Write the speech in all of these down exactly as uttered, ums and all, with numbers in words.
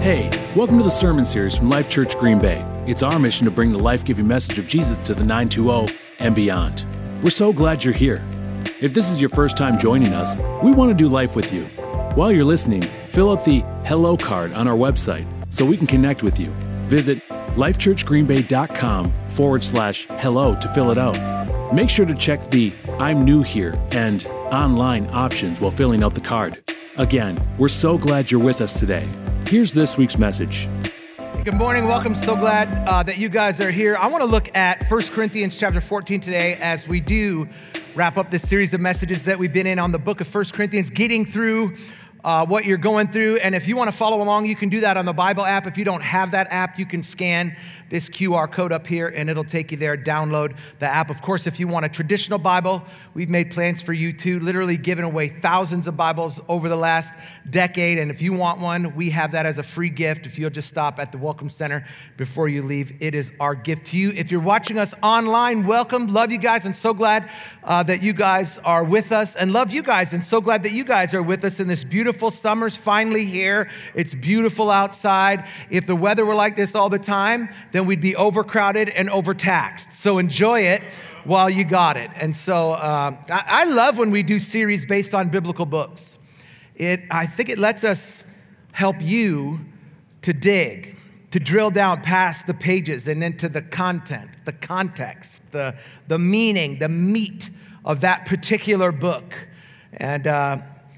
Hey, welcome to the sermon series from Life Church Green Bay. It's our mission to bring the life-giving message of Jesus to the nine two zero and beyond. We're so glad you're here. If this is your first time joining us, we want to do life with you. While you're listening, fill out the Hello card on our website so we can connect with you. Visit lifechurchgreenbay.com forward slash hello to fill it out. Make sure to check the I'm new here and online options while filling out the card. Again, we're so glad you're with us today. Here's this week's message. Good morning. Welcome. So glad uh, that you guys are here. I want to look at First Corinthians chapter fourteen today as we do wrap up this series of messages that we've been in on the book of First Corinthians, getting through uh, what you're going through. And if you want to follow along, you can do that on the Bible app. If you don't have that app, you can scan this Q R code up here and it'll take you there. Download the app. Of course, if you want a traditional Bible, we've made plans for you too, literally giving away thousands of Bibles over the last decade. And if you want one, we have that as a free gift. If you'll just stop at the Welcome Center before you leave, it is our gift to you. If you're watching us online, welcome. Love you guys and so glad uh, that you guys are with us, and love you guys and so glad that you guys are with us in this beautiful summer's finally here. It's beautiful outside. If the weather were like this all the time, then we'd be overcrowded and overtaxed. So enjoy it while you got it. And so uh, I, I love when we do series based on biblical books. It, I think it lets us help you to dig, to drill down past the pages and into the content, the context, the, the meaning, the meat of that particular book. And uh,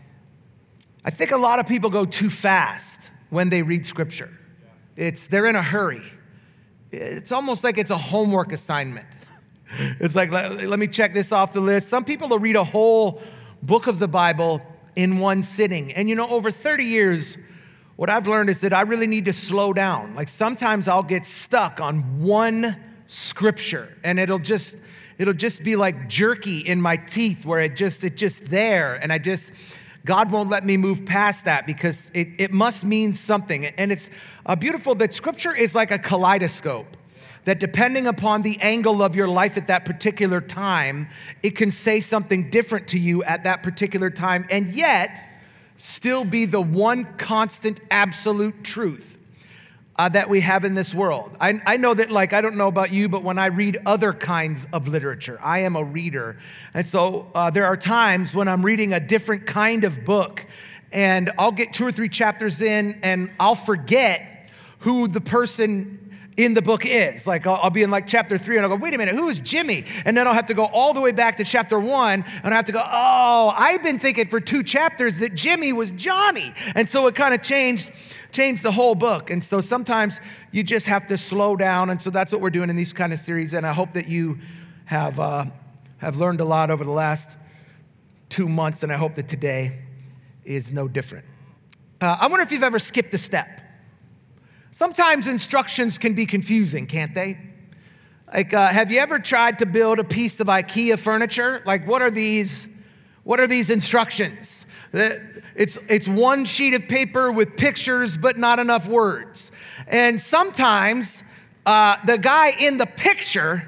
I think a lot of people go too fast when they read scripture. It's, they're in a hurry. It's almost like it's a homework assignment. It's like, let, let me check this off the list. Some people will read a whole book of the Bible in one sitting. And you know, over thirty years, what I've learned is that I really need to slow down. Like sometimes I'll get stuck on one scripture and it'll just, it'll just be like jerky in my teeth where it just, it's just there. And I just, God won't let me move past that because it, it must mean something. And it's uh, beautiful that scripture is like a kaleidoscope, that depending upon the angle of your life at that particular time, it can say something different to you at that particular time, and yet still be the one constant absolute truth uh, that we have in this world. I, I know that, like, I don't know about you, but when I read other kinds of literature, I am a reader. And so uh, there are times when I'm reading a different kind of book and I'll get two or three chapters in and I'll forget who the person in the book is. Like I'll, I'll be in like chapter three and I'll go, wait a minute, who is Jimmy? And then I'll have to go all the way back to chapter one and I have to go, oh, I've been thinking for two chapters that Jimmy was Johnny. And so it kind of changed, changed the whole book. And so sometimes you just have to slow down. And so that's what we're doing in these kind of series. And I hope that you have, uh, have learned a lot over the last two months. And I hope that today is no different. Uh, I wonder if you've ever skipped a step. Sometimes instructions can be confusing, can't they? Like, uh, have you ever tried to build a piece of IKEA furniture? Like, what are these, what are these instructions? It's, it's one sheet of paper with pictures, but not enough words. And sometimes uh, the guy in the picture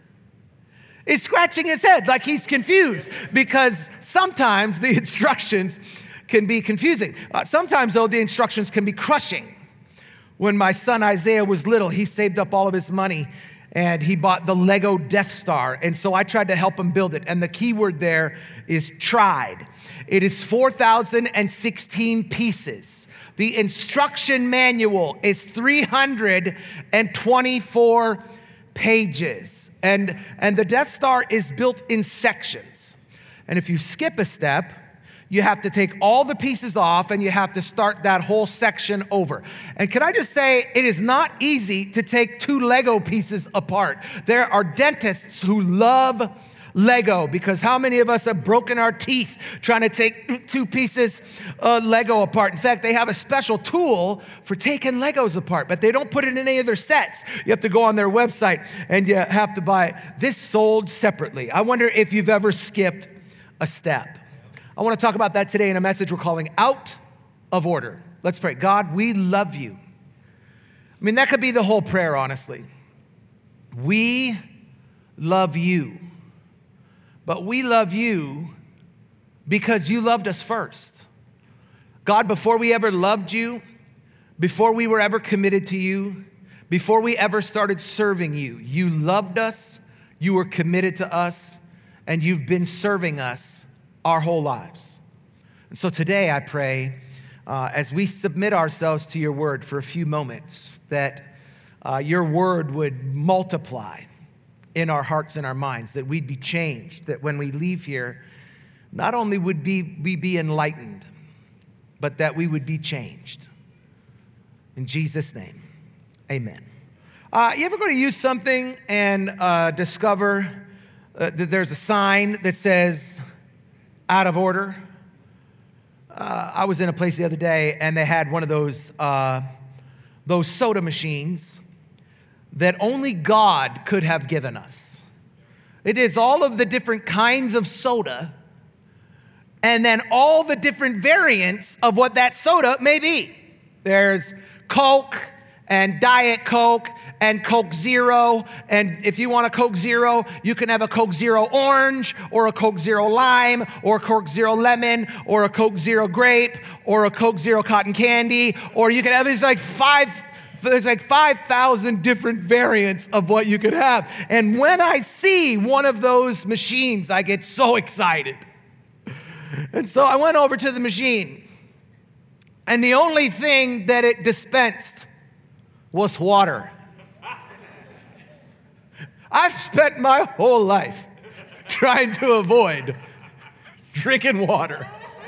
is scratching his head like he's confused because sometimes the instructions can be confusing. Uh, sometimes, though, the instructions can be crushing. When my son Isaiah was little, he saved up all of his money and he bought the Lego Death Star. And so I tried to help him build it. And the key word there is tried. It is four thousand sixteen pieces. The instruction manual is three hundred twenty-four pages. And, and the Death Star is built in sections. And if you skip a step, you have to take all the pieces off and you have to start that whole section over. And can I just say, it is not easy to take two Lego pieces apart. There are dentists who love Lego because how many of us have broken our teeth trying to take two pieces of Lego apart? In fact, they have a special tool for taking Legos apart, but they don't put it in any of their sets. You have to go on their website and you have to buy it. This sold separately. I wonder if you've ever skipped a step. I want to talk about that today in a message we're calling Out of Order. Let's pray. God, we love you. I mean, that could be the whole prayer, honestly. We love you. But we love you because you loved us first. God, before we ever loved you, before we were ever committed to you, before we ever started serving you, you loved us, you were committed to us, and you've been serving us our whole lives. And so today I pray, uh, as we submit ourselves to your word for a few moments, that uh, your word would multiply in our hearts and our minds, that we'd be changed, that when we leave here, not only would be, we be enlightened, but that we would be changed. In Jesus' name, amen. Uh, you ever go to use something and uh, discover uh, that there's a sign that says out of order? Uh, I was in a place the other day and they had one of those, uh, those soda machines that only God could have given us. It is all of the different kinds of soda and then all the different variants of what that soda may be. There's Coke and Diet Coke and Coke Zero. And if you want a Coke Zero, you can have a Coke Zero Orange or a Coke Zero Lime or a Coke Zero Lemon or a Coke Zero Grape or a Coke Zero Cotton Candy. Or you can have, it's like five, there's like five thousand different variants of what you could have. And when I see one of those machines, I get so excited. And so I went over to the machine. And the only thing that it dispensed was water. I've spent my whole life trying to avoid drinking water.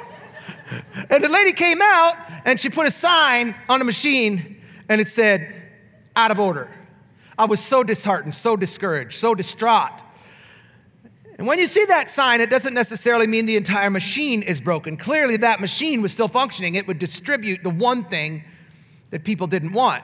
And the lady came out and she put a sign on the machine and it said, out of order. I was so disheartened, so discouraged, so distraught. And when you see that sign, it doesn't necessarily mean the entire machine is broken. Clearly, that machine was still functioning. It would distribute the one thing that people didn't want.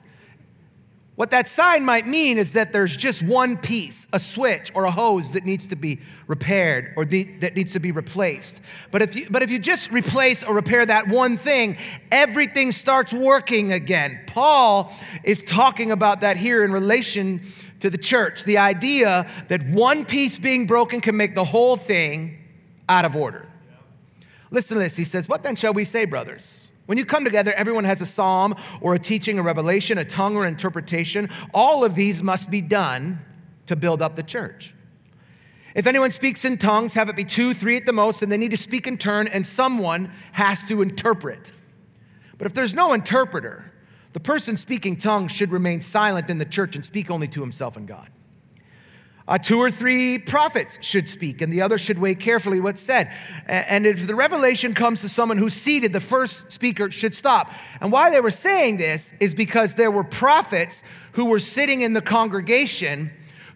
What that sign might mean is that there's just one piece, a switch or a hose that needs to be repaired or de- that needs to be replaced. But if you, but if you just replace or repair that one thing, everything starts working again. Paul is talking about that here in relation to the church, the idea that one piece being broken can make the whole thing out of order. Listen to this. He says, what then shall we say, brothers? When you come together, everyone has a psalm or a teaching, a revelation, a tongue or interpretation. All of these must be done to build up the church. If anyone speaks in tongues, have it be two, three at the most, and they need to speak in turn, and someone has to interpret. But if there's no interpreter, the person speaking tongues should remain silent in the church and speak only to himself and God. Uh, two or three prophets should speak, and the other should weigh carefully what's said. And if the revelation comes to someone who's seated, the first speaker should stop. And why they were saying this is because there were prophets who were sitting in the congregation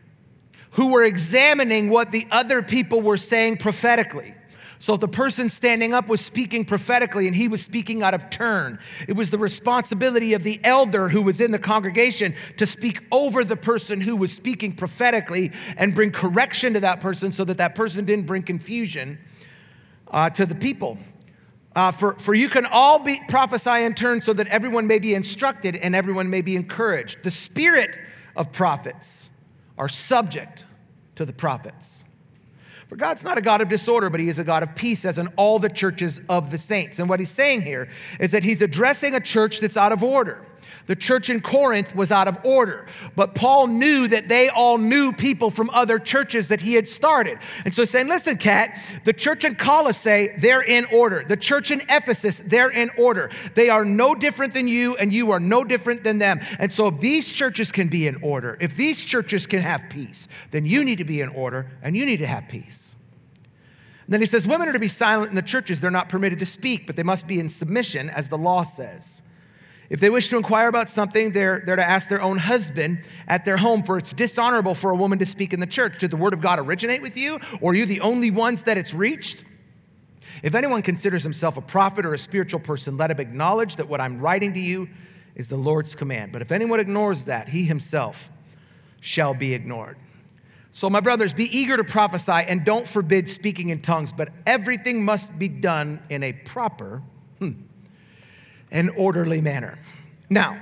who were examining what the other people were saying prophetically. So if the person standing up was speaking prophetically and he was speaking out of turn, it was the responsibility of the elder who was in the congregation to speak over the person who was speaking prophetically and bring correction to that person so that that person didn't bring confusion uh, to the people. Uh, for, for you can all be prophesy in turn so that everyone may be instructed and everyone may be encouraged. The spirit of prophets are subject to the prophets. For God's not a God of disorder, but he is a God of peace, as in all the churches of the saints. And what he's saying here is that he's addressing a church that's out of order. The church in Corinth was out of order, but Paul knew that they all knew people from other churches that he had started. And so he's saying, listen, Kat, the church in Colossae, they're in order. The church in Ephesus, they're in order. They are no different than you, and you are no different than them. And so if these churches can be in order, if these churches can have peace, then you need to be in order, and you need to have peace. And then he says, women are to be silent in the churches. They're not permitted to speak, but they must be in submission, as the law says. If they wish to inquire about something, they're, they're to ask their own husband at their home, for it's dishonorable for a woman to speak in the church. Did the word of God originate with you, or are you the only ones that it's reached? If anyone considers himself a prophet or a spiritual person, let him acknowledge that what I'm writing to you is the Lord's command. But if anyone ignores that, he himself shall be ignored. So my brothers, be eager to prophesy and don't forbid speaking in tongues, but everything must be done in a proper hmm, and orderly manner. Now,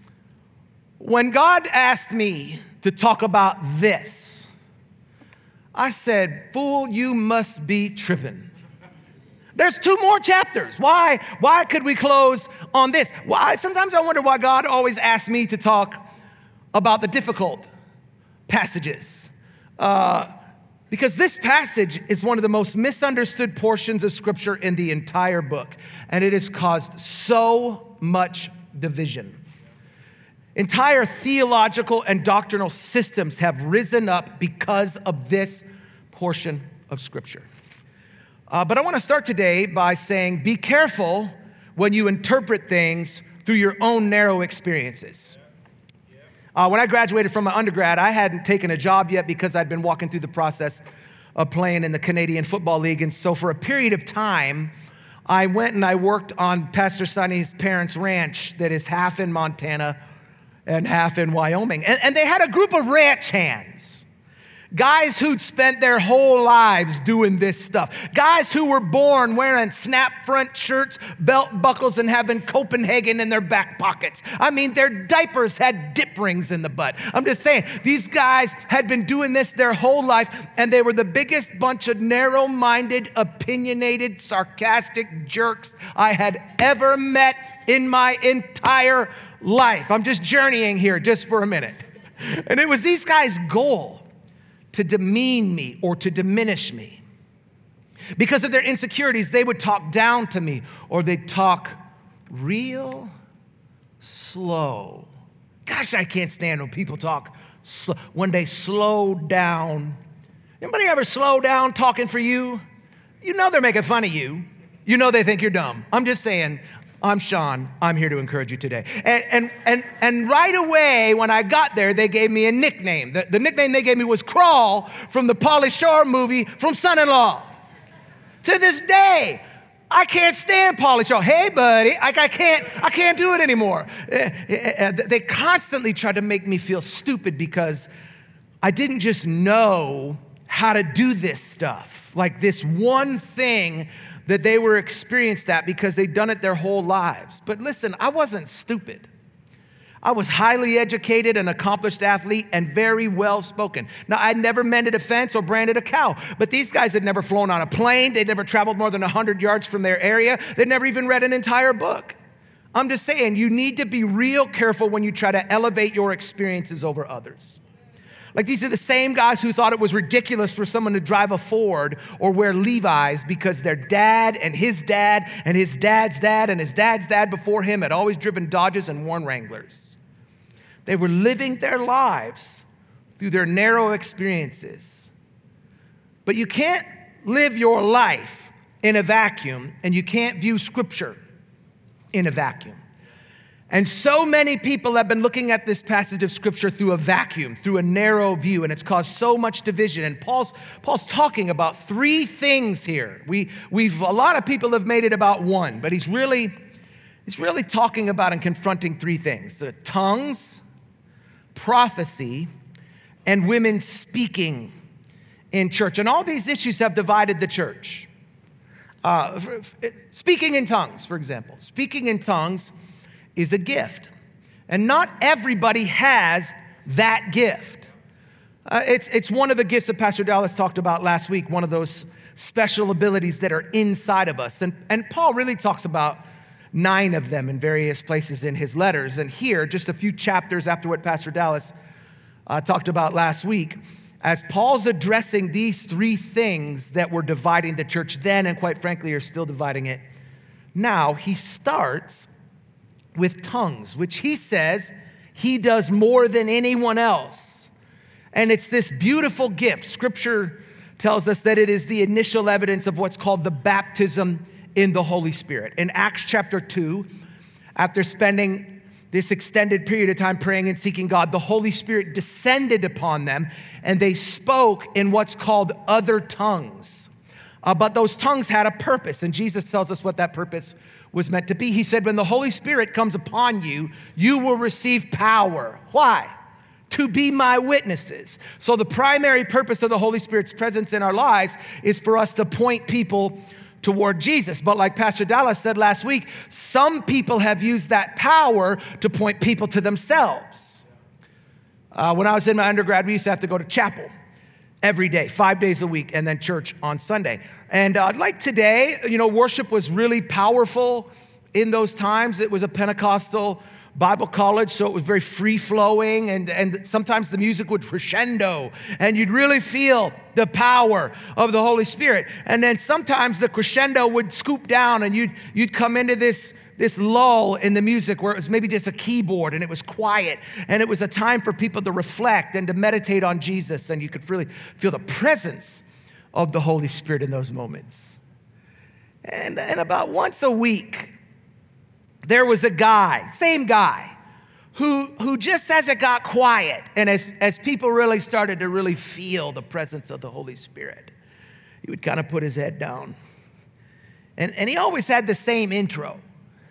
when God asked me to talk about this, I said, fool, you must be tripping. There's two more chapters. Why, why could we close on this? Why? Sometimes I wonder why God always asks me to talk about the difficult passages. Uh, because this passage is one of the most misunderstood portions of Scripture in the entire book, and it has caused so much division. Entire theological and doctrinal systems have risen up because of this portion of Scripture. Uh, but I want to start today by saying, be careful when you interpret things through your own narrow experiences. Uh, when I graduated from my undergrad, I hadn't taken a job yet because I'd been walking through the process of playing in the Canadian Football League. And so for a period of time, I went and I worked on Pastor Sonny's parents' ranch that is half in Montana and half in Wyoming. And, and they had a group of ranch hands. Guys who'd spent their whole lives doing this stuff. Guys who were born wearing snap front shirts, belt buckles, and having Copenhagen in their back pockets. I mean, their diapers had dip rings in the butt. I'm just saying, these guys had been doing this their whole life, and they were the biggest bunch of narrow-minded, opinionated, sarcastic jerks I had ever met in my entire life. I'm just journeying here just for a minute. And it was these guys' goal to demean me or to diminish me. Because of their insecurities, they would talk down to me or they'd talk real slow. Gosh, I can't stand when people talk slow, when they slow down. Anybody ever slow down talking for you? You know they're making fun of you. You know they think you're dumb. I'm just saying, I'm Sean. I'm here to encourage you today. And and and, and right away, when I got there, they gave me a nickname. The, the nickname they gave me was Crawl from the Pauly Shore movie from Son-in-Law. To this day, I can't stand Pauly Shore. Hey, buddy, I, I can't I can't do it anymore. They constantly tried to make me feel stupid because I didn't just know how to do this stuff. Like this one thing that they were experienced that because they'd done it their whole lives. But listen, I wasn't stupid. I was highly educated, an accomplished athlete, and very well-spoken. Now, I'd never mended a fence or branded a cow, but these guys had never flown on a plane. They'd never traveled more than one hundred yards from their area. They'd never even read an entire book. I'm just saying, you need to be real careful when you try to elevate your experiences over others. Like these are the same guys who thought it was ridiculous for someone to drive a Ford or wear Levi's because their dad and his dad and his dad's dad and his dad's dad before him had always driven Dodges and worn Wranglers. They were living their lives through their narrow experiences. But you can't live your life in a vacuum, and you can't view Scripture in a vacuum. And so many people have been looking at this passage of Scripture through a vacuum, through a narrow view, and it's caused so much division. And Paul's, Paul's talking about three things here. We, we've, a lot of people have made it about one, but he's really, he's really talking about and confronting three things: the tongues, prophecy, and women speaking in church. And all these issues have divided the church. Uh, speaking in tongues, for example. Speaking in tongues is a gift. And not everybody has that gift. Uh, it's, it's one of the gifts that Pastor Dallas talked about last week, one of those special abilities that are inside of us. And, and Paul really talks about nine of them in various places in his letters. And here, just a few chapters after what Pastor Dallas uh, talked about last week, as Paul's addressing these three things that were dividing the church then and quite frankly are still dividing it now, he starts with tongues, which he says he does more than anyone else. And it's this beautiful gift. Scripture tells us that it is the initial evidence of what's called the baptism in the Holy Spirit. In Acts chapter two, after spending this extended period of time praying and seeking God, the Holy Spirit descended upon them and they spoke in what's called other tongues. Uh, but those tongues had a purpose, and Jesus tells us what that purpose was meant to be. He said, when the Holy Spirit comes upon you, you will receive power. Why? To be my witnesses. So the primary purpose of the Holy Spirit's presence in our lives is for us to point people toward Jesus. But like Pastor Dallas said last week, some people have used that power to point people to themselves. Uh, when I was in my undergrad, we used to have to go to chapel every day, five days a week, and then church on Sunday. And uh, like today, you know, worship was really powerful in those times. It was a Pentecostal Bible college, so it was very free-flowing, and, and sometimes the music would crescendo, and you'd really feel the power of the Holy Spirit. And then sometimes the crescendo would scoop down, and you'd, you'd come into this, this lull in the music where it was maybe just a keyboard, and it was quiet, and it was a time for people to reflect and to meditate on Jesus, and you could really feel the presence of the Holy Spirit in those moments. And, and about once a week, there was a guy, same guy, who, who just as it got quiet and as, as people really started to really feel the presence of the Holy Spirit, he would kind of put his head down. And, and he always had the same intro.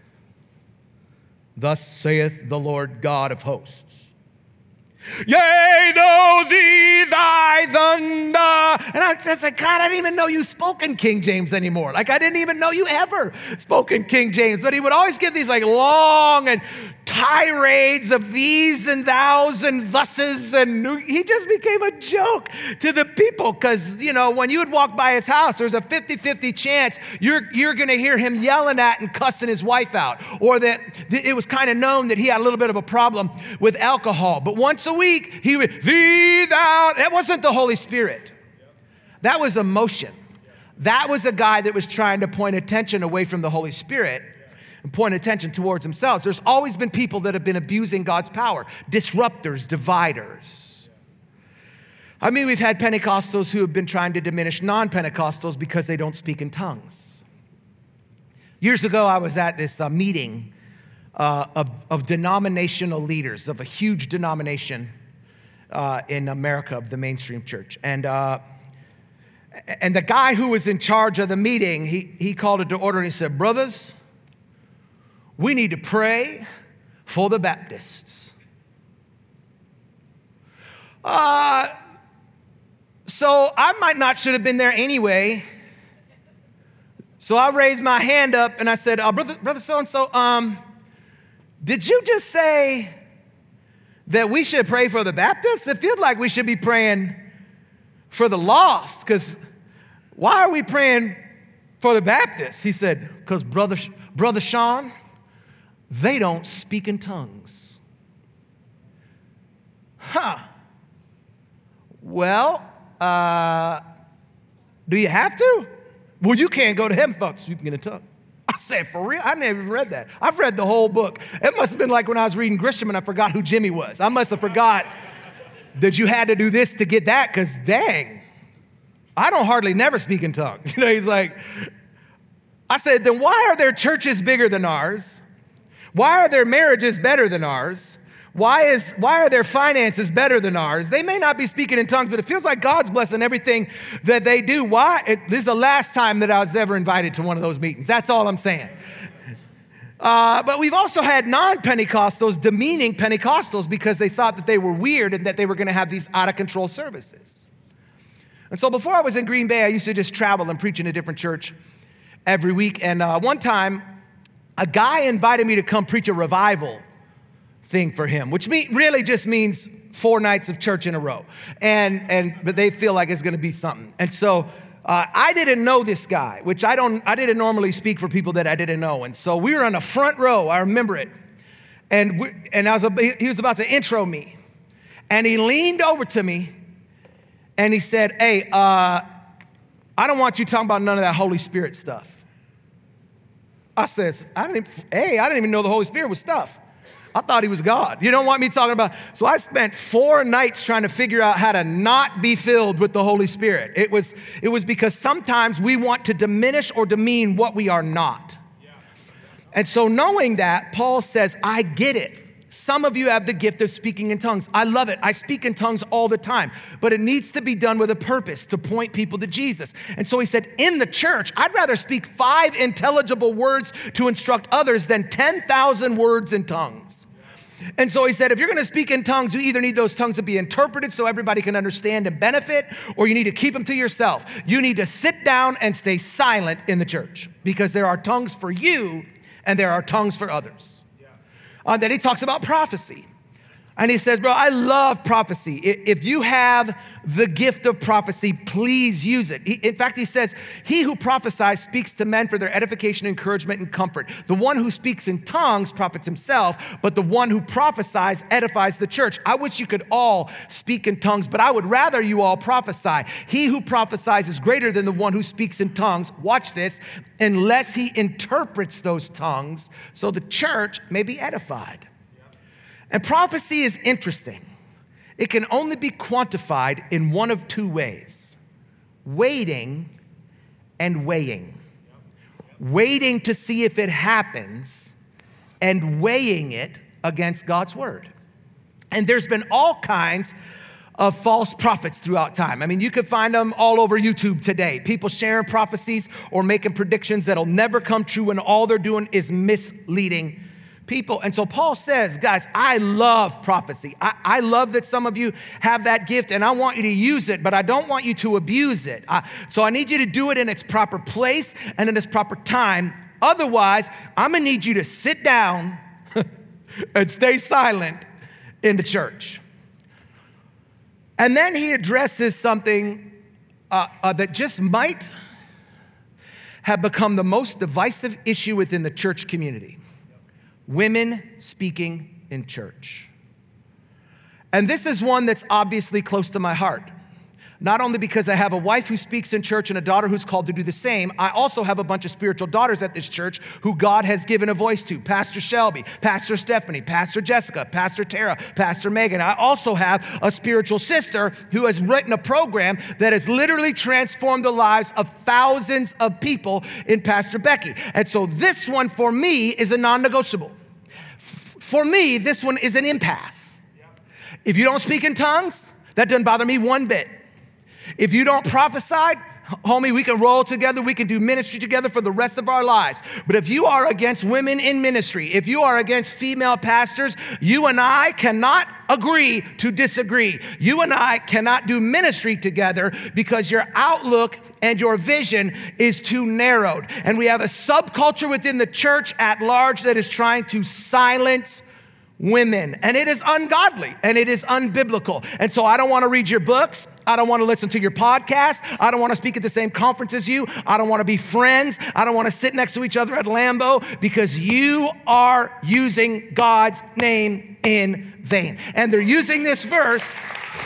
Thus saith the Lord God of hosts. Yea, though these I thunder. And I was like, God, I didn't even know you spoke in King James anymore. Like, I didn't even know you ever spoke in King James. But he would always give these like long and tirades of these and thous and thuses. And he just became a joke to the people because, you know, when you would walk by his house, there's a fifty-fifty chance you're, you're going to hear him yelling at and cussing his wife out. Or that it was kind of known that he had a little bit of a problem with alcohol. But once a week, he would, thee, thou. That wasn't the Holy Spirit. That was emotion. That was a guy that was trying to point attention away from the Holy Spirit and point attention towards themselves. There's always been people that have been abusing God's power, disruptors, dividers. I mean, we've had Pentecostals who have been trying to diminish non-Pentecostals because they don't speak in tongues. Years ago, I was at this uh, meeting uh, of, of denominational leaders of a huge denomination uh, in America of the mainstream church. And uh, and the guy who was in charge of the meeting, he, he called it to order and he said, brothers, we need to pray for the Baptists. Uh, so I might not should have been there anyway. So I raised my hand up and I said, uh, brother, brother so-and-so, um, did you just say that we should pray for the Baptists? It feels like we should be praying for the lost, because why are we praying for the Baptists? He said, because brother, brother Sean, they don't speak in tongues. Huh. Well, uh, do you have to? Well, you can't go to heaven without speaking in a tongue. I said, for real? I never even read that. I've read the whole book. It must have been like when I was reading Grisham and I forgot who Jimmy was. I must have forgot that you had to do this to get that, because dang, I don't hardly never speak in tongues. You know, he's like, I said, then why are their churches bigger than ours? Why are their marriages better than ours? Why is why are their finances better than ours? They may not be speaking in tongues, but it feels like God's blessing everything that they do. Why? It, this is the last time that I was ever invited to one of those meetings. That's all I'm saying. Uh, but we've also had non-Pentecostals demeaning Pentecostals because they thought that they were weird and that they were going to have these out-of-control services. And so before I was in Green Bay, I used to just travel and preach in a different church every week. And uh, one time, a guy invited me to come preach a revival thing for him, which mean, really just means four nights of church in a row. And, and but they feel like it's going to be something. And so Uh, I didn't know this guy, which I don't, I didn't normally speak for people that I didn't know. And so we were on the front row, I remember it. And we, and I was, he was about to intro me. And he leaned over to me and he said, hey, uh, I don't want you talking about none of that Holy Spirit stuff. I said, I didn't, hey, I didn't even know the Holy Spirit was stuff. I thought he was God. You don't want me talking about, so I spent four nights trying to figure out how to not be filled with the Holy Spirit. It was, it was because sometimes we want to diminish or demean what we are not. Yeah. And so knowing that, Paul says, I get it. Some of you have the gift of speaking in tongues. I love it. I speak in tongues all the time, but it needs to be done with a purpose to point people to Jesus. And so he said, in the church, I'd rather speak five intelligible words to instruct others than ten thousand words in tongues. And so he said, if you're going to speak in tongues, you either need those tongues to be interpreted so everybody can understand and benefit, or you need to keep them to yourself. You need to sit down and stay silent in the church, because there are tongues for you and there are tongues for others. Yeah. Uh, then he talks about prophecy. And he says, bro, I love prophecy. If you have the gift of prophecy, please use it. He, in fact, he says, he who prophesies speaks to men for their edification, encouragement, and comfort. The one who speaks in tongues profits himself, but the one who prophesies edifies the church. I wish you could all speak in tongues, but I would rather you all prophesy. He who prophesies is greater than the one who speaks in tongues. Watch this, unless he interprets those tongues, so the church may be edified. And prophecy is interesting. It can only be quantified in one of two ways: waiting and weighing. Waiting to see if it happens and weighing it against God's word. And there's been all kinds of false prophets throughout time. I mean, you can find them all over YouTube today. People sharing prophecies or making predictions that'll never come true, and all they're doing is misleading people. And so Paul says, guys, I love prophecy. I, I love that some of you have that gift, and I want you to use it, but I don't want you to abuse it. I, so I need you to do it in its proper place and in its proper time. Otherwise, I'm gonna need you to sit down and stay silent in the church. And then he addresses something uh, uh, that just might have become the most divisive issue within the church community. Women speaking in church. And this is one that's obviously close to my heart. Not only because I have a wife who speaks in church and a daughter who's called to do the same, I also have a bunch of spiritual daughters at this church who God has given a voice to. Pastor Shelby, Pastor Stephanie, Pastor Jessica, Pastor Tara, Pastor Megan. I also have a spiritual sister who has written a program that has literally transformed the lives of thousands of people in Pastor Becky. And so this one for me is a non-negotiable. For me, this one is an impasse. If you don't speak in tongues, that doesn't bother me one bit. If you don't prophesy, homie, we can roll together. We can do ministry together for the rest of our lives. But if you are against women in ministry, if you are against female pastors, you and I cannot agree to disagree. You and I cannot do ministry together because your outlook and your vision is too narrowed. And we have a subculture within the church at large that is trying to silence women. And it is ungodly and it is unbiblical. And so I don't want to read your books. I don't want to listen to your podcast. I don't want to speak at the same conference as you. I don't want to be friends. I don't want to sit next to each other at Lambeau because you are using God's name in vain. And they're using this verse.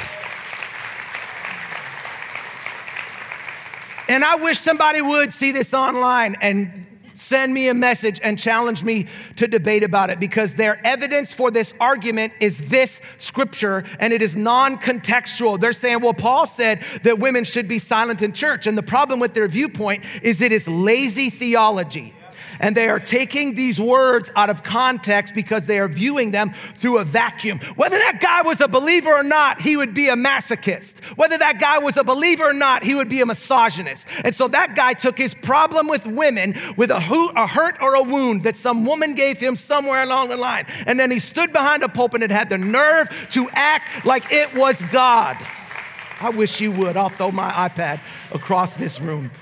And I wish somebody would see this online and send me a message and challenge me to debate about it, because their evidence for this argument is this scripture, and it is non-contextual. They're saying, well, Paul said that women should be silent in church. And the problem with their viewpoint is it is lazy theology. And they are taking these words out of context because they are viewing them through a vacuum. Whether that guy was a believer or not, he would be a masochist. Whether that guy was a believer or not, he would be a misogynist. And so that guy took his problem with women with a, ho- a hurt or a wound that some woman gave him somewhere along the line. And then he stood behind a pulpit and had the nerve to act like it was God. I wish you would. I'll throw my iPad across this room.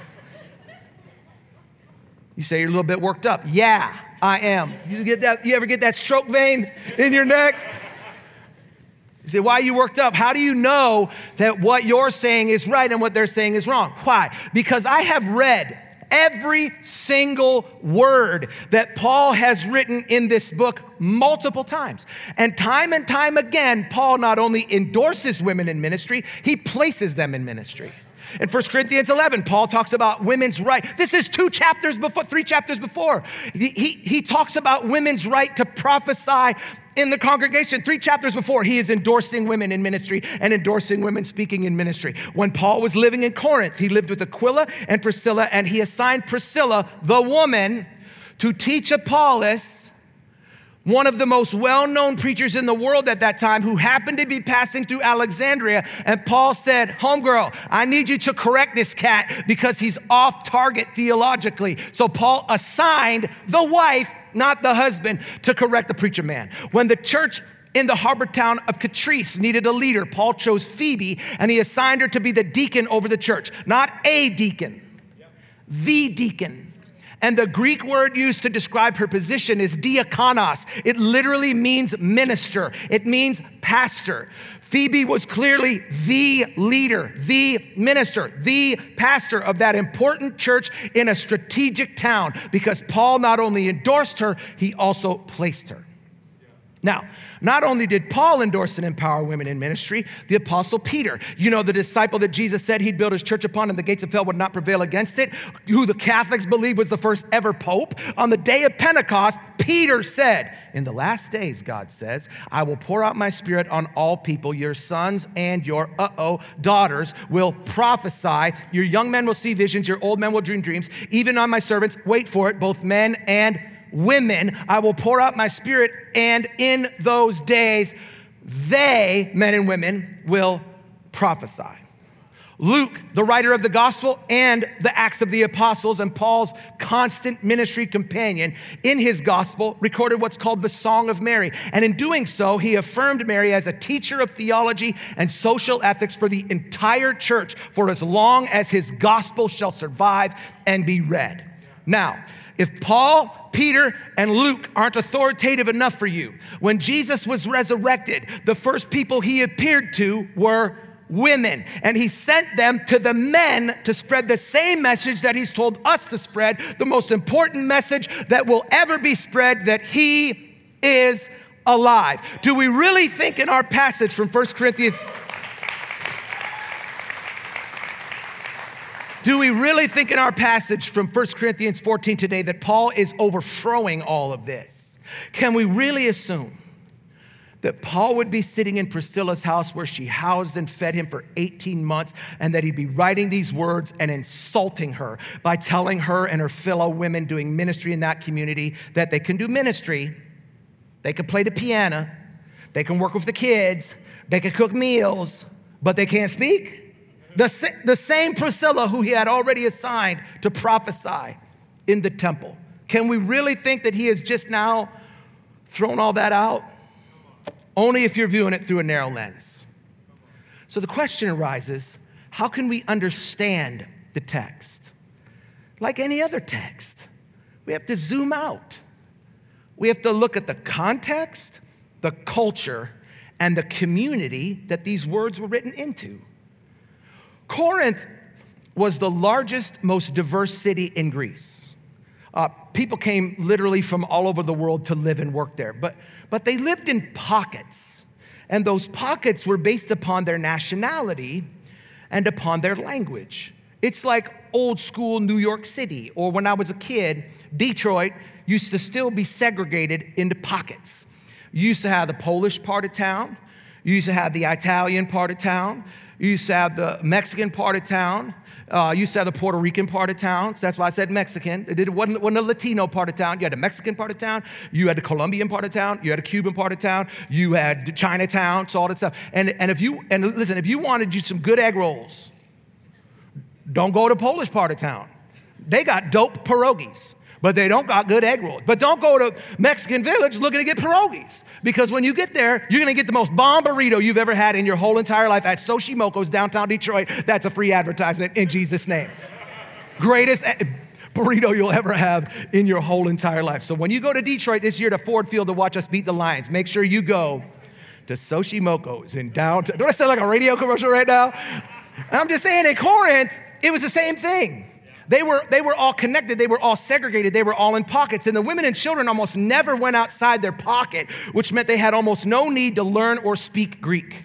You say you're a little bit worked up. Yeah, I am. You get that? You ever get that stroke vein in your neck? You say, why are you worked up? How do you know that what you're saying is right and what they're saying is wrong? Why? Because I have read every single word that Paul has written in this book multiple times. And time and time again, Paul not only endorses women in ministry, he places them in ministry. In First Corinthians eleven, Paul talks about women's right. This is two chapters before, three chapters before. He, he, he talks about women's right to prophesy in the congregation. Three chapters before, he is endorsing women in ministry and endorsing women speaking in ministry. When Paul was living in Corinth, he lived with Aquila and Priscilla, and he assigned Priscilla, the woman, to teach Apollos, one of the most well-known preachers in the world at that time, who happened to be passing through Alexandria. And Paul said, homegirl, I need you to correct this cat because he's off target theologically. So Paul assigned the wife, not the husband, to correct the preacher man. When the church in the harbor town of Catrice needed a leader, Paul chose Phoebe, and he assigned her to be the deacon over the church. Not a deacon, the deacon. And the Greek word used to describe her position is diakonos. It literally means minister. It means pastor. Phoebe was clearly the leader, the minister, the pastor of that important church in a strategic town, because Paul not only endorsed her, he also placed her. Now, not only did Paul endorse and empower women in ministry, the apostle Peter, you know, the disciple that Jesus said he'd build his church upon and the gates of hell would not prevail against it, who the Catholics believe was the first ever pope. On the day of Pentecost, Peter said, in the last days, God says, I will pour out my spirit on all people. Your sons and your, uh-oh, daughters will prophesy. Your young men will see visions. Your old men will dream dreams. Even on my servants, wait for it, both men and women, I will pour out my spirit, and in those days, they, men and women, will prophesy. Luke, the writer of the gospel and the Acts of the Apostles and Paul's constant ministry companion in his gospel, recorded what's called the Song of Mary. And in doing so, he affirmed Mary as a teacher of theology and social ethics for the entire church for as long as his gospel shall survive and be read. Now, if Paul, Peter, and Luke aren't authoritative enough for you, when Jesus was resurrected, the first people he appeared to were women, and he sent them to the men to spread the same message that he's told us to spread, the most important message that will ever be spread, that he is alive. Do we really think in our passage from First Corinthians, Do we really think in our passage from First Corinthians fourteen today that Paul is overthrowing all of this? Can we really assume that Paul would be sitting in Priscilla's house where she housed and fed him for eighteen months, and that he'd be writing these words and insulting her by telling her and her fellow women doing ministry in that community that they can do ministry, they can play the piano, they can work with the kids, they can cook meals, but they can't speak? The, the same Priscilla who he had already assigned to prophesy in the temple. Can we really think that he has just now thrown all that out? Only if you're viewing it through a narrow lens. So the question arises, how can we understand the text? Like any other text, we have to zoom out. We have to look at the context, the culture, and the community that these words were written into. Corinth was the largest, most diverse city in Greece. Uh, people came literally from all over the world to live and work there, but, but they lived in pockets, and those pockets were based upon their nationality and upon their language. It's like old school New York City, or when I was a kid, Detroit used to still be segregated into pockets. You used to have the Polish part of town, you used to have the Italian part of town, you used to have the Mexican part of town. Uh, you used to have the Puerto Rican part of town. So that's why I said Mexican. It wasn't, wasn't a Latino part of town. You had the Mexican part of town. You had the Colombian part of town. You had a Cuban part of town. You had Chinatown, so all that stuff. And, and if you, and listen, if you wanted you some good egg rolls, don't go to Polish part of town. They got dope pierogies, but they don't got good egg rolls. But don't go to Mexican Village looking to get pierogies, because when you get there, you're gonna get the most bomb burrito you've ever had in your whole entire life at Xochimilco's downtown Detroit. That's a free advertisement in Jesus' name. Greatest burrito you'll ever have in your whole entire life. So when you go to Detroit this year to Ford Field to watch us beat the Lions, make sure you go to Xochimilco's in downtown. Don't I sound like a radio commercial right now? I'm just saying, in Corinth, it was the same thing. They were, they were all connected. They were all segregated. They were all in pockets. And the women and children almost never went outside their pocket, which meant they had almost no need to learn or speak Greek.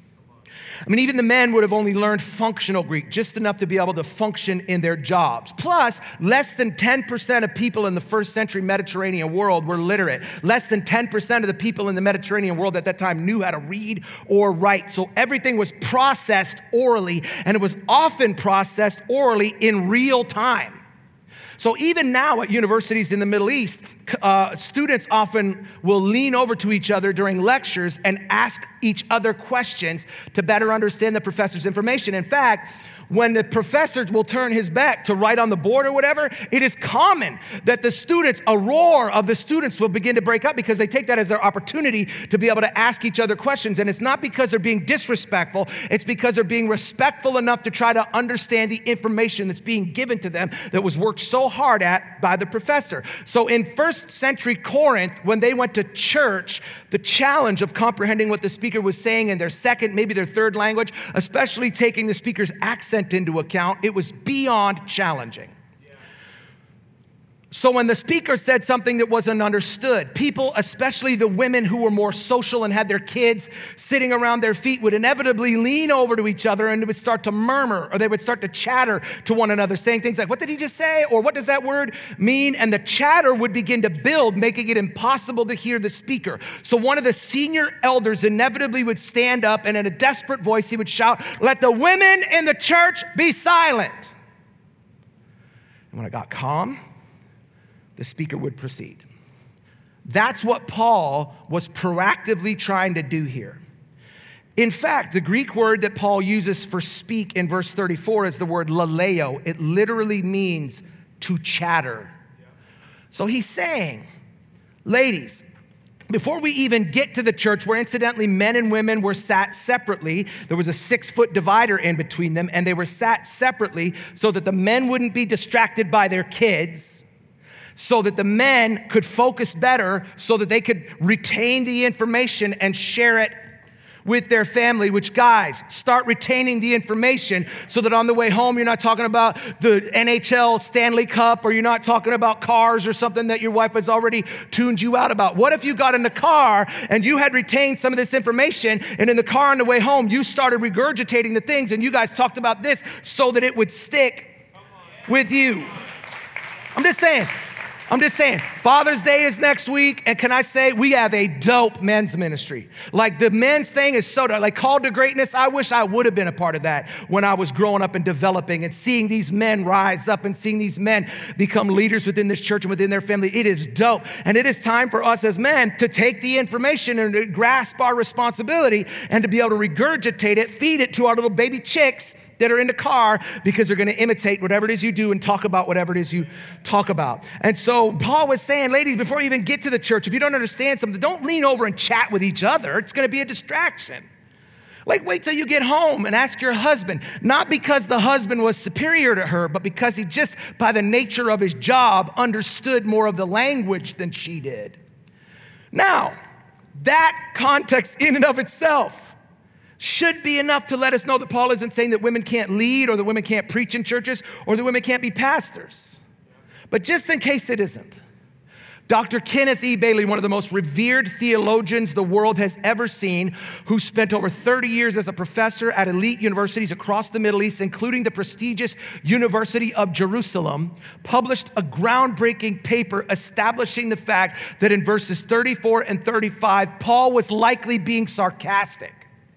I mean, even the men would have only learned functional Greek, just enough to be able to function in their jobs. Plus, less than ten percent of people in the first century Mediterranean world were literate. Less than ten percent of the people in the Mediterranean world at that time knew how to read or write. So everything was processed orally, and it was often processed orally in real time. So even now at universities in the Middle East, uh, students often will lean over to each other during lectures and ask each other questions to better understand the professor's information. In fact, when the professor will turn his back to write on the board or whatever, it is common that the students, a roar of the students will begin to break up because they take that as their opportunity to be able to ask each other questions. And it's not because they're being disrespectful, it's because they're being respectful enough to try to understand the information that's being given to them that was worked so hard at by the professor. So in first century Corinth, when they went to church, the challenge of comprehending what the speaker was saying in their second, maybe their third language, especially taking the speaker's accent into account, it was beyond challenging. So when the speaker said something that wasn't understood, people, especially the women who were more social and had their kids sitting around their feet, would inevitably lean over to each other and they would start to murmur, or they would start to chatter to one another, saying things like, what did he just say? Or what does that word mean? And the chatter would begin to build, making it impossible to hear the speaker. So one of the senior elders inevitably would stand up and in a desperate voice, he would shout, let the women in the church be silent. And when it got calm, the speaker would proceed. That's what Paul was proactively trying to do here. In fact, the Greek word that Paul uses for speak in verse thirty-four is the word laleo. It literally means to chatter. So he's saying, ladies, before we even get to the church, where incidentally men and women were sat separately, there was a six foot divider in between them, and they were sat separately so that the men wouldn't be distracted by their kids, so that the men could focus better, so that they could retain the information and share it with their family, which guys, start retaining the information so that on the way home, you're not talking about the N H L Stanley Cup, or you're not talking about cars or something that your wife has already tuned you out about. What if you got in the car and you had retained some of this information, and in the car on the way home, you started regurgitating the things and you guys talked about this so that it would stick with you? I'm just saying. I'm just saying, Father's Day is next week, and can I say, we have a dope men's ministry. Like, the men's thing is so dope. Like, Called to Greatness, I wish I would have been a part of that when I was growing up and developing and seeing these men rise up and seeing these men become leaders within this church and within their family. It is dope. And it is time for us as men to take the information and to grasp our responsibility and to be able to regurgitate it, feed it to our little baby chicks that are in the car, because they're going to imitate whatever it is you do and talk about whatever it is you talk about. And so Paul was saying, ladies, before you even get to the church, if you don't understand something, don't lean over and chat with each other. It's going to be a distraction. Like, wait till you get home and ask your husband, not because the husband was superior to her, but because he just, by the nature of his job, understood more of the language than she did. Now, that context in and of itself should be enough to let us know that Paul isn't saying that women can't lead, or that women can't preach in churches, or that women can't be pastors. But just in case it isn't, Doctor Kenneth E. Bailey, one of the most revered theologians the world has ever seen, who spent over thirty years as a professor at elite universities across the Middle East, including the prestigious University of Jerusalem, published a groundbreaking paper establishing the fact that in verses thirty-four and thirty-five, Paul was likely being sarcastic.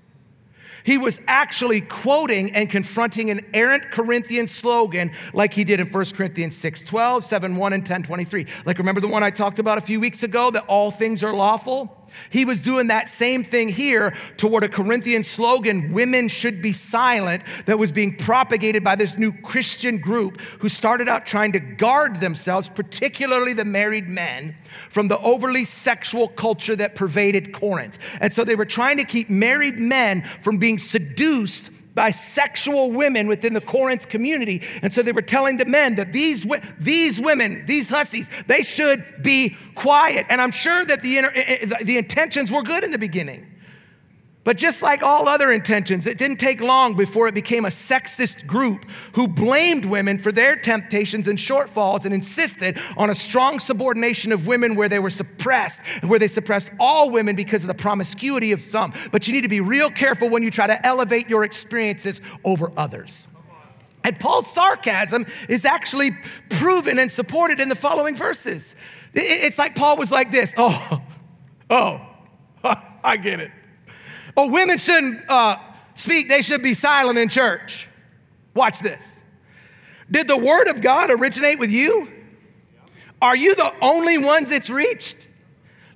He was actually quoting and confronting an errant Corinthian slogan like he did in First Corinthians six twelve, seven one, and ten twenty-three. Like, remember the one I talked about a few weeks ago, that all things are lawful? He was doing that same thing here toward a Corinthian slogan, women should be silent, that was being propagated by this new Christian group who started out trying to guard themselves, particularly the married men, from the overly sexual culture that pervaded Corinth. And so they were trying to keep married men from being seduced by sexual women within the Corinth community. And so they were telling the men that these, these women, these hussies, they should be quiet. And I'm sure that the, the intentions were good in the beginning. But just like all other intentions, it didn't take long before it became a sexist group who blamed women for their temptations and shortfalls and insisted on a strong subordination of women where they were suppressed, where they suppressed all women because of the promiscuity of some. But you need to be real careful when you try to elevate your experiences over others. And Paul's sarcasm is actually proven and supported in the following verses. It's like Paul was like this. Oh, oh, I get it. Oh, women shouldn't uh, speak. They should be silent in church. Watch this. Did the word of God originate with you? Are you the only ones it's reached?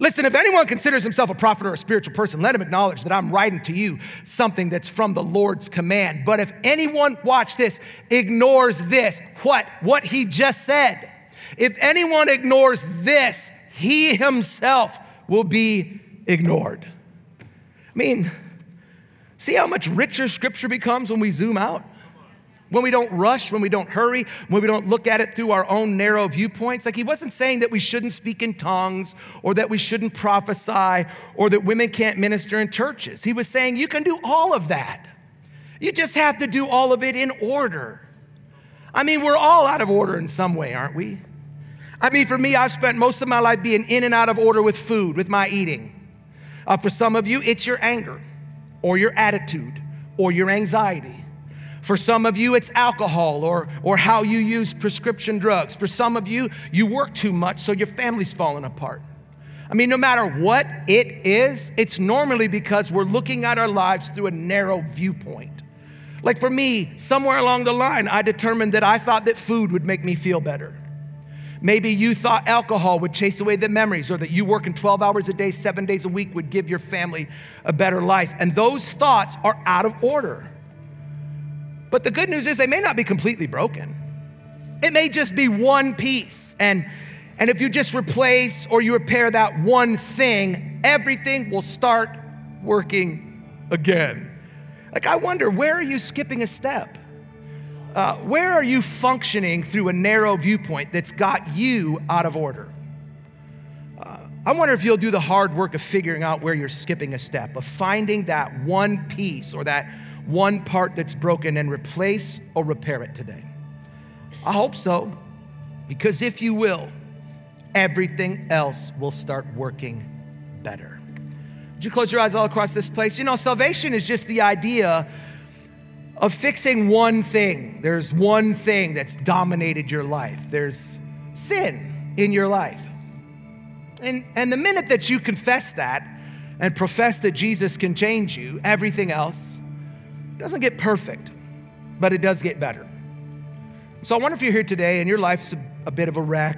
Listen, if anyone considers himself a prophet or a spiritual person, let him acknowledge that I'm writing to you something that's from the Lord's command. But if anyone, watch this, ignores this, what? What he just said. If anyone ignores this, he himself will be ignored. I mean, see how much richer Scripture becomes when we zoom out? When we don't rush, when we don't hurry, when we don't look at it through our own narrow viewpoints. Like he wasn't saying that we shouldn't speak in tongues or that we shouldn't prophesy or that women can't minister in churches. He was saying you can do all of that. You just have to do all of it in order. I mean, we're all out of order in some way, aren't we? I mean, for me, I've spent most of my life being in and out of order with food, with my eating. Uh, for some of you, it's your anger or your attitude or your anxiety. For some of you, it's alcohol or, or how you use prescription drugs. For some of you, you work too much, so your family's falling apart. I mean, no matter what it is, it's normally because we're looking at our lives through a narrow viewpoint. Like for me, somewhere along the line, I determined that I thought that food would make me feel better. Maybe you thought alcohol would chase away the memories, or that you working twelve hours a day, seven days a week would give your family a better life. And those thoughts are out of order. But the good news is they may not be completely broken. It may just be one piece. And, and if you just replace or you repair that one thing, everything will start working again. Like, I wonder, where are you skipping a step? Uh, where are you functioning through a narrow viewpoint that's got you out of order? Uh, I wonder if you'll do the hard work of figuring out where you're skipping a step, of finding that one piece or that one part that's broken and replace or repair it today. I hope so, because if you will, everything else will start working better. Would you close your eyes all across this place? You know, salvation is just the idea of fixing one thing. There's one thing that's dominated your life. There's sin in your life. And, and the minute that you confess that and profess that Jesus can change you, everything else doesn't get perfect, but it does get better. So I wonder if you're here today and your life's a, a bit of a wreck.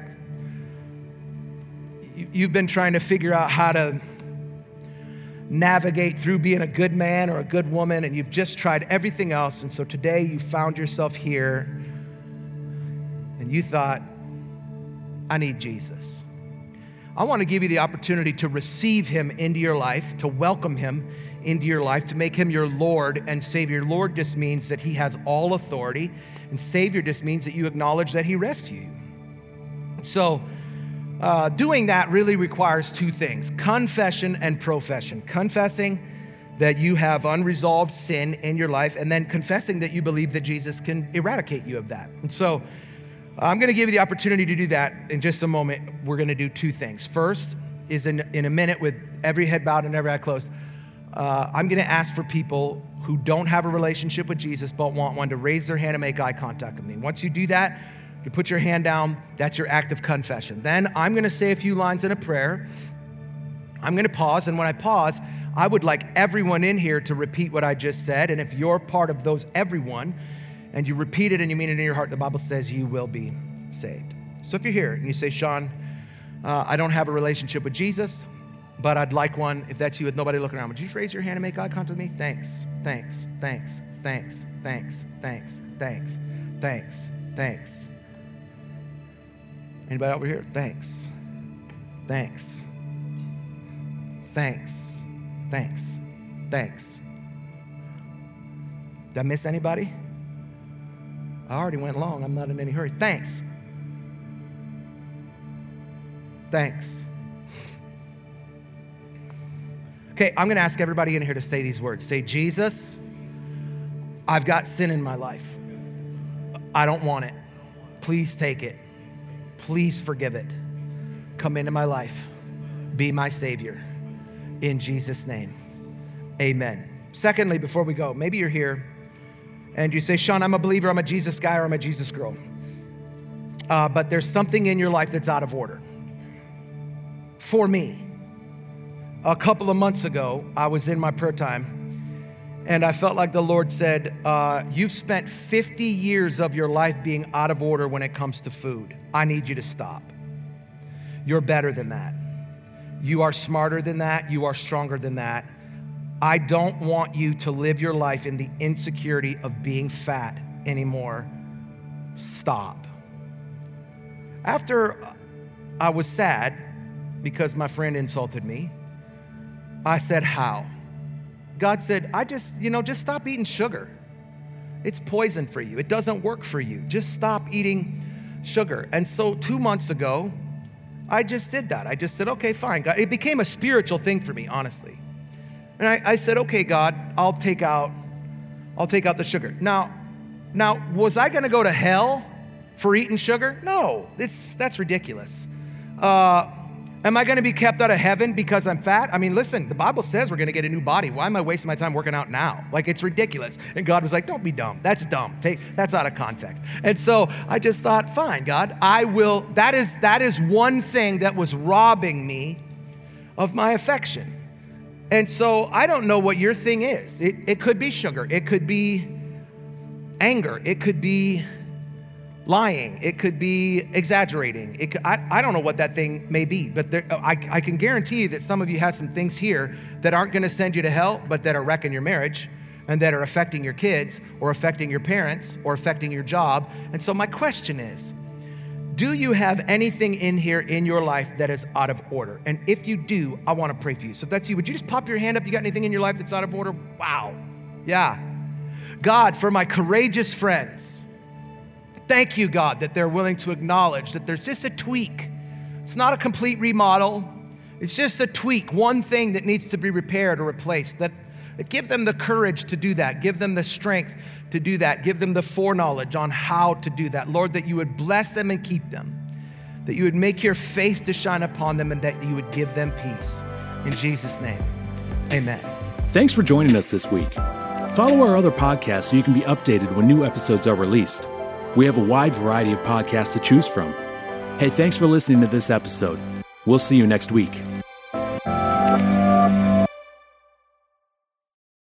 You, you've been trying to figure out how to navigate through being a good man or a good woman, and you've just tried everything else. And so today you found yourself here and you thought, I need Jesus. I want to give you the opportunity to receive him into your life, to welcome him into your life, to make him your Lord and Savior. Lord just means that he has all authority, and Savior just means that you acknowledge that he rescued you. So uh, doing that really requires two things: confession and profession. Confessing that you have unresolved sin in your life, and then confessing that you believe that Jesus can eradicate you of that. And so I'm gonna give you the opportunity to do that in just a moment. We're gonna do two things. First is in, in a minute, with every head bowed and every eye closed, Uh, I'm gonna ask for people who don't have a relationship with Jesus but want one to raise their hand and make eye contact with me. Once you do that, you put your hand down. That's your act of confession. Then I'm gonna say a few lines in a prayer. I'm gonna pause, and when I pause, I would like everyone in here to repeat what I just said. And if you're part of those everyone, and you repeat it and you mean it in your heart, the Bible says you will be saved. So if you're here and you say, Sean, uh, I don't have a relationship with Jesus, but I'd like one. If that's you with nobody looking around, would you just raise your hand and make eye contact with me? Thanks, thanks, thanks, thanks, thanks, thanks, thanks, thanks, thanks. Anybody over here? Thanks, thanks, thanks, thanks, thanks. Did I miss anybody? I already went long. I'm not in any hurry. Thanks. Thanks. Okay, I'm gonna ask everybody in here to say these words. Say, Jesus, I've got sin in my life. I don't want it. Please take it. Please forgive it. Come into my life. Be my Savior. In Jesus' name, amen. Secondly, before we go, maybe you're here and you say, Sean, I'm a believer, I'm a Jesus guy, or I'm a Jesus girl. Uh, but there's something in your life that's out of order. For me, a couple of months ago, I was in my prayer time, and I felt like the Lord said, uh, you've spent fifty years of your life being out of order when it comes to food. I need you to stop. You're better than that. You are smarter than that. You are stronger than that. I don't want you to live your life in the insecurity of being fat anymore. Stop. After I was sad because my friend insulted me, I said, how? God said, I just, you know, just stop eating sugar. It's poison for you. It doesn't work for you. Just stop eating sugar. And so two months ago, I just did that. I just said, okay, fine, God. It became a spiritual thing for me, honestly. And I, I said, okay, God, I'll take out, I'll take out the sugar. Now, now, was I gonna go to hell for eating sugar? No, it's, that's ridiculous. Uh, am I gonna be kept out of heaven because I'm fat? I mean, listen, the Bible says we're gonna get a new body. Why am I wasting my time working out now? Like, it's ridiculous. And God was like, don't be dumb. That's dumb. Take, that's out of context. And so I just thought, fine, God, I will, that is, that is one thing that was robbing me of my affection. And so I don't know what your thing is. It, it could be sugar. It could be anger. It could be lying. It could be exaggerating. It could, I, I don't know what that thing may be, but there, I, I can guarantee you that some of you have some things here that aren't going to send you to hell, but that are wrecking your marriage and that are affecting your kids or affecting your parents or affecting your job. And so my question is, do you have anything in here in your life that is out of order? And if you do, I want to pray for you. So if that's you, would you just pop your hand up? You got anything in your life that's out of order? Wow. Yeah. God, for my courageous friends, thank you, God, that they're willing to acknowledge that there's just a tweak. It's not a complete remodel. It's just a tweak, one thing that needs to be repaired or replaced. That, that give them the courage to do that. Give them the strength to do that. Give them the foreknowledge on how to do that. Lord, that you would bless them and keep them. That you would make your face to shine upon them and that you would give them peace. In Jesus' name, amen. Thanks for joining us this week. Follow our other podcasts so you can be updated when new episodes are released. We have a wide variety of podcasts to choose from. Hey, thanks for listening to this episode. We'll see you next week.